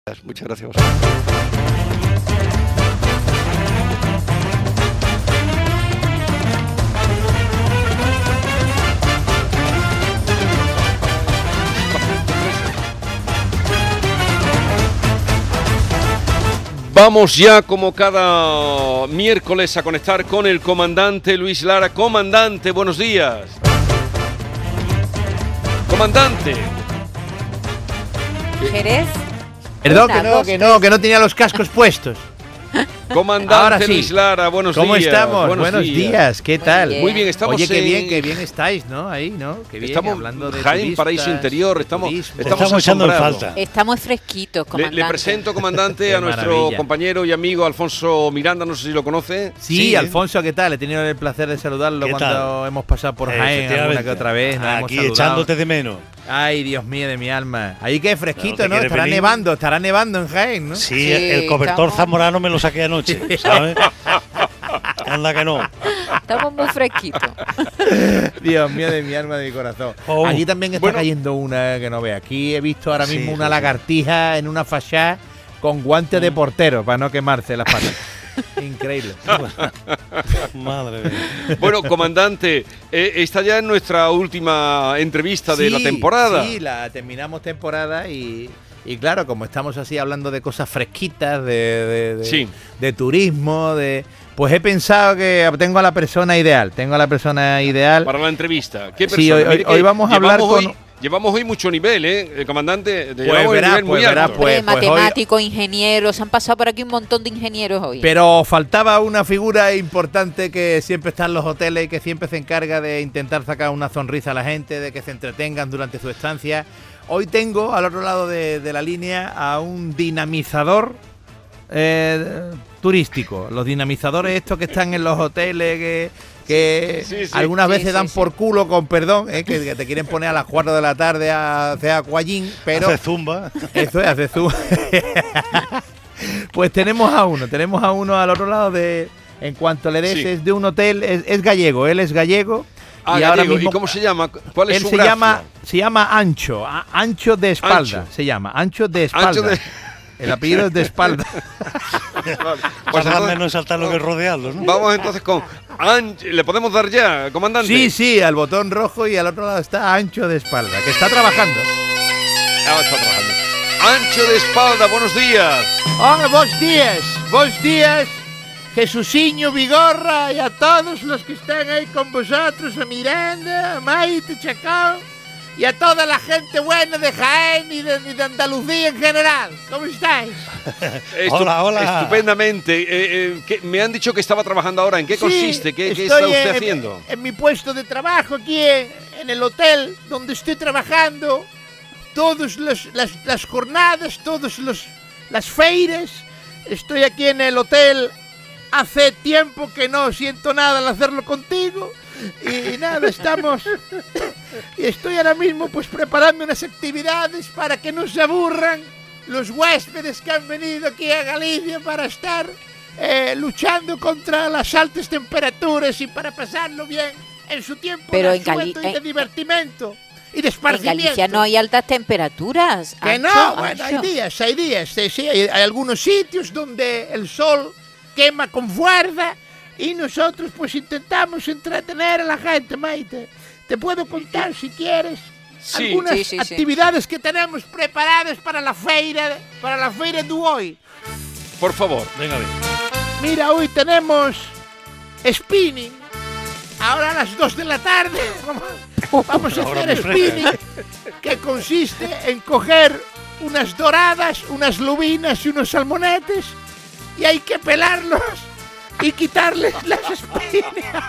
Muchas gracias. Vamos ya, como cada miércoles, a conectar con el comandante Luis Lara. Comandante, buenos días. Comandante. ¿Jerez? Perdón, que no tenía los cascos puestos. Comandante sí. Luis Lara, buenos días. ¿Cómo estamos? Buenos días, ¿qué tal? Muy bien, estamos. Oye, qué bien estáis, ¿no? Ahí, ¿no? Qué bien, estamos hablando de Jaén, turistas, Paraíso Interior, estamos echando en falta. Estamos fresquitos, comandante. Le presento, comandante, a nuestro maravilla. Compañero y amigo Alfonso Miranda, no sé si lo conoce. Sí, Alfonso, ¿qué tal? He tenido el placer de saludarlo cuando hemos pasado por Jaén alguna que otra vez. Aquí echándote de menos. Ay, Dios mío de mi alma. Ahí que fresquito, ¿no? Estará nevando en Jaén, ¿no? Sí, el cobertor zamorano me lo saqué anoche, ¿sabes? Anda que no. Estamos muy fresquitos. Dios mío de mi alma, de mi corazón. Aquí también está cayendo una que no ve. Aquí he visto ahora mismo una lagartija en una fachada con guantes de portero para no quemarse las patas. Increíble. Madre mía. Bueno, comandante, esta ya es nuestra última entrevista de la temporada. Sí, terminamos temporada y claro, como estamos así hablando de cosas fresquitas, de turismo, pues he pensado que tengo a la persona ideal. Para la entrevista. ¿Qué persona? Sí, hoy vamos a hablar Llevamos hoy mucho nivel, comandante. Matemáticos, ingenieros, han pasado por aquí un montón de ingenieros hoy. Pero faltaba una figura importante que siempre está en los hoteles y que siempre se encarga de intentar sacar una sonrisa a la gente, de que se entretengan durante su estancia. Hoy tengo al otro lado de la línea a un dinamizador turístico. Los dinamizadores estos que están en los hoteles que algunas veces dan por culo, con perdón, que te quieren poner a las 4 de la tarde a hacer aquagym, pero hace zumba. Eso es, hace zumba. Pues tenemos a uno al otro lado en cuanto le des, es de un hotel, es gallego, él es gallego. Y ahora mismo, ¿y cómo se llama? ¿Cuál es su gracia? Se llama Ancho, Ancho de Espalda, se llama, Ancho de Espalda. El apellido es de Espalda. Pues menos saltar lo que es rodearlo, ¿no? Vamos entonces con ¿le podemos dar ya, comandante? Sí, al botón rojo, y al otro lado está Ancho de Espalda, que está trabajando. Está trabajando. Ancho de Espalda, buenos días. Hola, buenos días, Jesuciño Vigorra, y a todos los que están ahí con vosotros, a Miranda, a Maite, Chacao, y a toda la gente buena de Jaén y de Andalucía en general. ¿Cómo estáis? Hola. Estupendamente. Me han dicho que estaba trabajando ahora. ¿En qué consiste? ¿Qué está usted haciendo? En mi puesto de trabajo aquí en el hotel donde estoy trabajando. Todas las jornadas, las feiras. Estoy aquí en el hotel. Hace tiempo que no siento nada al hacerlo contigo. Y nada, y estoy ahora mismo pues preparando unas actividades para que no se aburran los huéspedes que han venido aquí a Galicia para estar luchando contra las altas temperaturas y para pasarlo bien en su tiempo de asueto y de divertimento y de esparcimiento. En Galicia no hay altas temperaturas. Que no, bueno, hay días, sí, hay algunos sitios donde el sol quema con fuerza. Y nosotros pues intentamos entretener a la gente, Maite. Te puedo contar, si quieres, algunas actividades que tenemos preparadas para la feira de hoy. Por favor. Venga, ver. Mira, hoy tenemos spinning. Ahora a las 2 de la tarde vamos a hacer spinning, que consiste en coger unas doradas, unas lubinas y unos salmonetes, y hay que pelarlos y quitarles las espinas.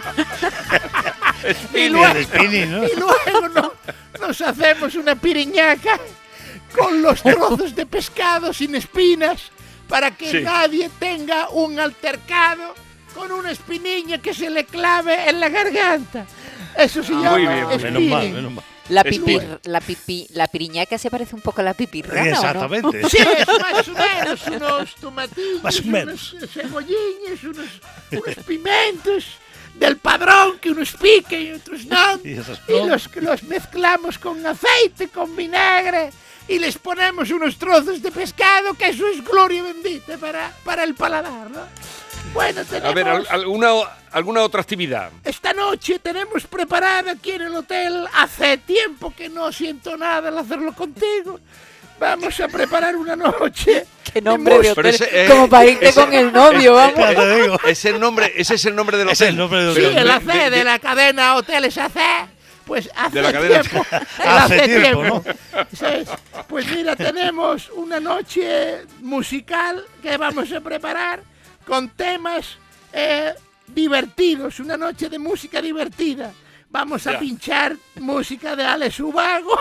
Y luego nos hacemos una piriñaca con los trozos de pescado sin espinas, para que nadie tenga un altercado con una espiniña que se le clave en la garganta. Eso se llama muy bien, spinning. Menos mal. La piriñaca se parece un poco a la pipirrana. Exactamente. ¿O no? Sí, más o menos, unos tomatillos, Más o menos. unos cebollines, unos pimientos. del padrón, que unos piquen y otros no. Y esos Y no. los mezclamos con aceite, con vinagre, y les ponemos unos trozos de pescado, que eso es gloria bendita para el paladar, ¿no? Bueno, A ver, tenemos... ¿alguna otra actividad? Esta noche tenemos preparada aquí en el hotel, hace tiempo que no siento nada al hacerlo contigo. Vamos a preparar una noche. Qué nombre de Pero hotel. ese, Como para irte con el novio, vamos. Ya te digo. Ese es el nombre del hotel. Ese es el nombre del Sí, hotel. el AC de la cadena Hoteles AC. Pues hace De la cadena. tiempo. el Hace tiempo, ¿no? ¿Sabes? Pues mira, tenemos una noche musical que vamos a preparar con temas divertidos. Una noche de música divertida. Vamos a Ya. pinchar música de Alex Ubago,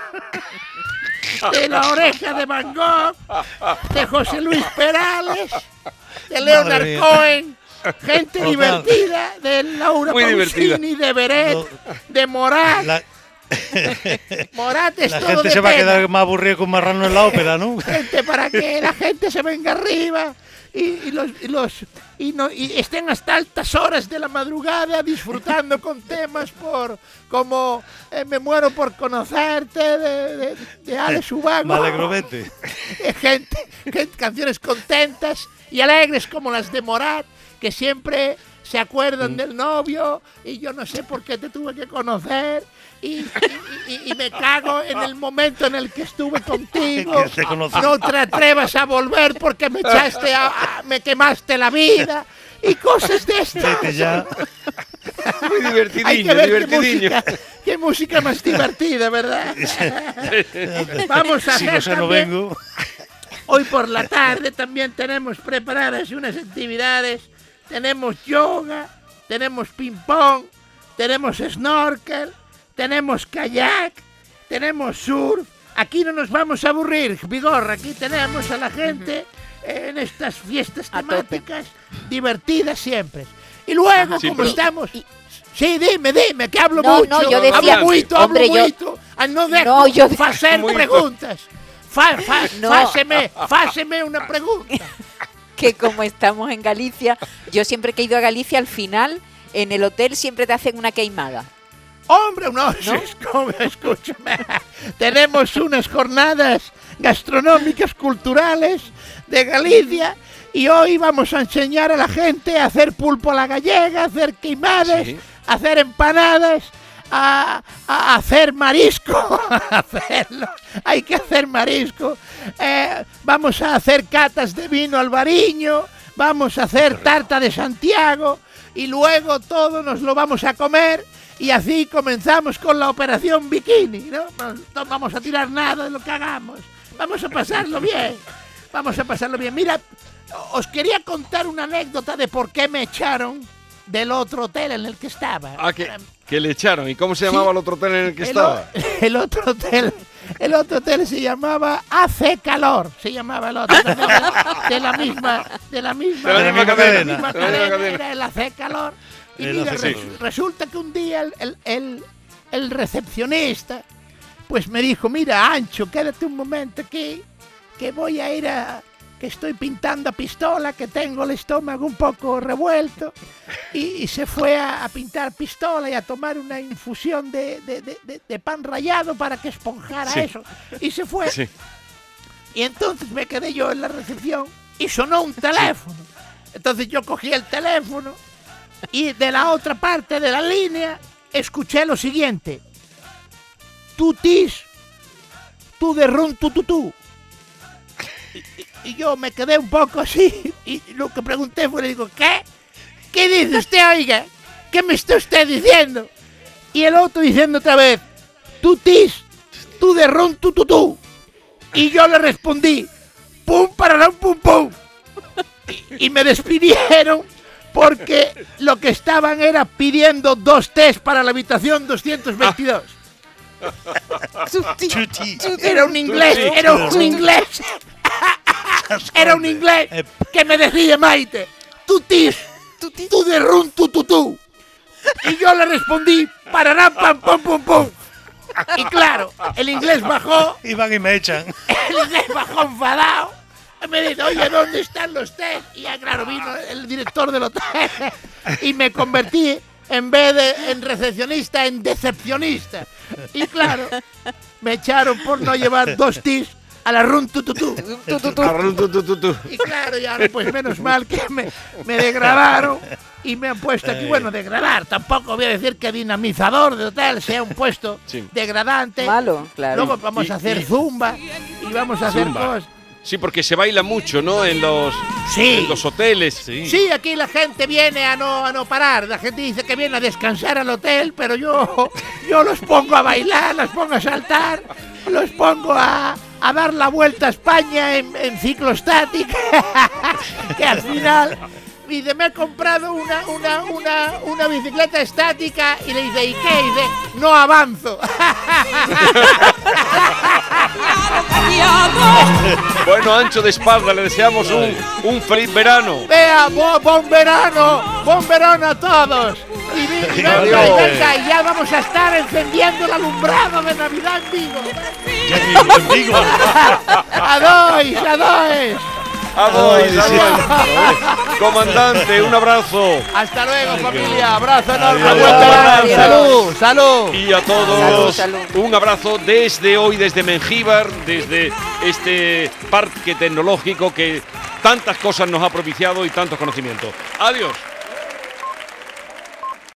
de La Oreja de Van Gogh, de José Luis Perales, de Leonard mía. Cohen, gente Total. divertida, de Laura Muy divertida. Pausini, de Beret, No. de Morat. La, Morat es la todo gente de se va a pena. quedar más aburrida con marrano en la ópera, ¿no? Gente para que la gente se venga arriba y estén hasta altas horas de la madrugada disfrutando con temas como Me muero por conocerte de Alex Ubago. Me alegro, vete. gente, canciones contentas y alegres como las de Morat, que siempre se acuerdan del novio y yo no sé por qué te tuve que conocer y me cago en el momento en el que estuve contigo. Que se conoció. No te atrevas a volver porque me echaste me quemaste la vida y cosas de estas. Vete ya. Muy divertidinho, Hay que ver divertidinho. qué música más divertida, ¿verdad? Vamos a Si hacer no se no también, vengo. hoy por la tarde también tenemos preparadas unas actividades. Tenemos yoga, tenemos ping-pong, tenemos snorkel, tenemos kayak, tenemos surf. Aquí no nos vamos a aburrir, Vigorra. Aquí tenemos a la gente en estas fiestas A tope. temáticas divertidas siempre. Y luego, Sí, como pero- estamos... Sí, dime, que hablo No, mucho. no, yo decía- hablo mucho, hombre, yo- mucho. No dejo No, yo- hacer Muito. preguntas. No. Fáseme una pregunta. Que como estamos en Galicia, yo siempre que he ido a Galicia, al final, en el hotel siempre te hacen una queimada. Hombre, no, escúchame. Tenemos unas jornadas gastronómicas culturales de Galicia y hoy vamos a enseñar a la gente a hacer pulpo a la gallega, a hacer queimadas, Sí. a hacer empanadas, a hacer marisco. A hacerlo. Hay que hacer marisco. Vamos a hacer catas de vino albariño, vamos a hacer tarta de Santiago y luego todo nos lo vamos a comer. Y así comenzamos con la operación bikini, ¿no? No vamos a tirar nada de lo que hagamos. Vamos a pasarlo bien. Vamos a pasarlo bien. Mira, os quería contar una anécdota de por qué me echaron del otro hotel en el que estaba. Ah, que le echaron. ¿Y cómo se llamaba el otro hotel en el que El estaba? El otro hotel se llamaba AC Calor. Se llamaba el otro hotel de la misma misma cadena. Era el AC Calor. Y El mira, AC Calor. resulta que un día el recepcionista pues me dijo, mira, Ancho, quédate un momento aquí, que voy a ir que estoy pintando a pistola, que tengo el estómago un poco revuelto. Y se fue a pintar pistola y a tomar una infusión de pan rallado para que esponjara Sí. eso. Y se fue. Sí. Y entonces me quedé yo en la recepción y sonó un teléfono. Entonces yo cogí el teléfono y de la otra parte de la línea escuché lo siguiente. Tutis, tu de rum tu tu tu. Y yo me quedé un poco así y lo que pregunté fue, le digo, ¿qué? ¿Qué dice usted, oiga? ¿Qué me está usted diciendo? Y el otro diciendo otra vez, tutis, tu de rum tu tu tu. Y yo le respondí, pum, pararán, pum, pum. Y me despidieron porque lo que estaban era pidiendo 2 tés para la habitación 222. Chuti. Era un inglés, era un inglés. Era un inglés que me decía, Maite, tutis, tu de rum, tu tu tu. Y yo le respondí, pararán, pam, pum, pum, pum. Y claro, el inglés bajó. Y van y me echan. El inglés bajó enfadado. Me dice, oye, ¿dónde están los tés? Y ya, claro, vino el director del hotel. y me convertí, en vez de en recepcionista, en decepcionista. Y claro, me echaron por no llevar 2 tis a la run tututú. Y claro, ya pues menos mal que me degradaron y me han puesto aquí. Bueno, degradar, tampoco voy a decir que dinamizador de hotel sea un puesto degradante. Malo, claro. Luego vamos a hacer zumba y vamos a hacer cosas. Sí, porque se baila mucho, ¿no? En los hoteles. Sí, aquí la gente viene a no parar. La gente dice que viene a descansar al hotel, pero yo los pongo a bailar, los pongo a saltar, los pongo a dar la vuelta a España en ciclostática. Que al final dice, me he comprado una bicicleta estática, y le dice, ¿y qué? Y dice, no avanzo. Bueno, ancho de espalda, le deseamos un feliz verano. Vea, buen verano a todos. Y venga, y ya vamos a estar encendiendo el alumbrado de Navidad en Vigo. ¡Adois! Comandante, un abrazo. Hasta luego, familia. Abrazo enorme. Adiós. Salud. Y a todos Salud. un abrazo desde hoy, desde Mengíbar, desde este parque tecnológico que tantas cosas nos ha propiciado y tantos conocimientos. Adiós.